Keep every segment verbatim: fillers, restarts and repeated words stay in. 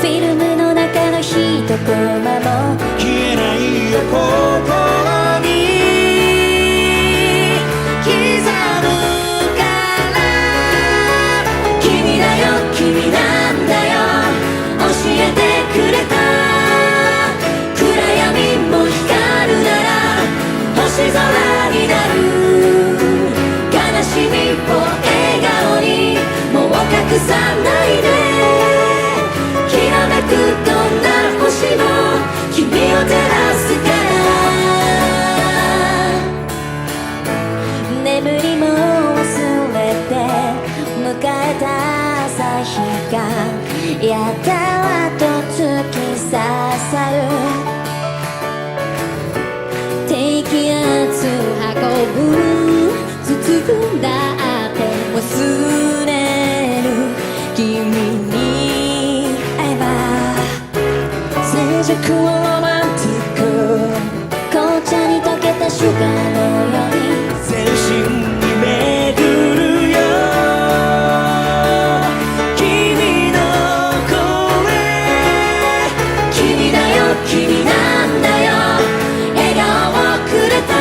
フィルムの中の一コマも消えないよ心に刻むから君だよ君なんだよ教えてくれた暗闇も光るなら星空になる悲しみを笑顔にもう隠さないできらめくどんな星も君を照らすから眠りも忘れて迎えた朝日がやたらと突き刺さる低気圧運ぶ包んだって忘れる君に会えば静寂をロマンティック紅茶に溶けたシュガーのように全身に巡るよ君の声君だよ君なんだよ笑顔をくれた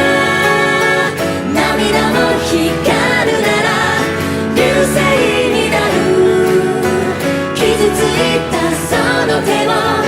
涙も光るなら流星になる傷ついたその手を